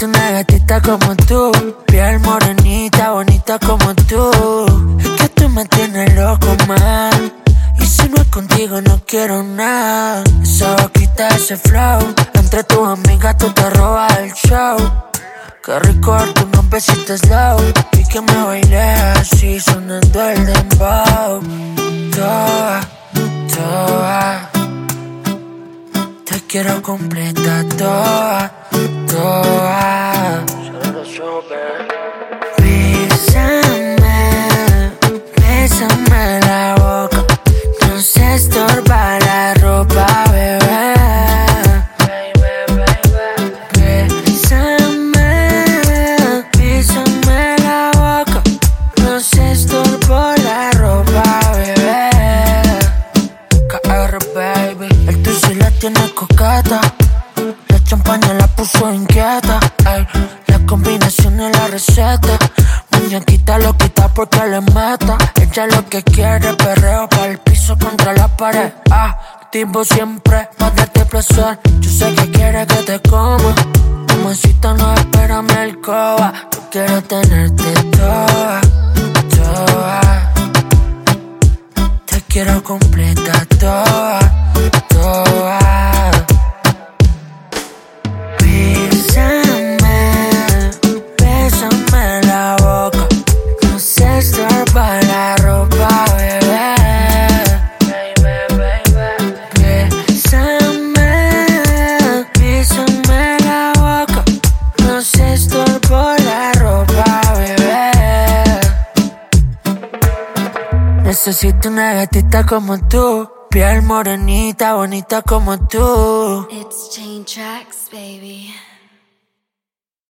Necesito una gatita como tú, piel morenita, bonita como tú. Es que tú me tienes loco, man. Y si no es contigo no quiero nada. Esa boquita, ese flow, entre tus amigas tú te robas el show. Qué rico darte unos besitos slow y que me bailes así sonando el dembow. Toa, toa, te quiero completa, toa, toa. Bésame, bésame la boca, no se estorba la ropa, bebé. Bésame la boca, no se estorba la ropa, bebé. KR, baby, el tuyo la tiene coqueta. La champaña la puso inquieta, ay. La combinación es la receta. Muñequita lo quita porque le mata. Ella lo que quiere, perreo pa'l piso contra la pared. Activo siempre pa' darte placer. Yo sé que quiere que te coma. Mamacita, no espera mi alcoba. Yo quiero tenerte toda, toda. Te quiero completa, toda, toda. Bésame la boca, no se estorba la ropa, bebé. Bésame la boca, no se estorba la ropa, bebé. Necesito una gatita como tú, piel morenita, bonita como tú. It's Chain Tracks, baby.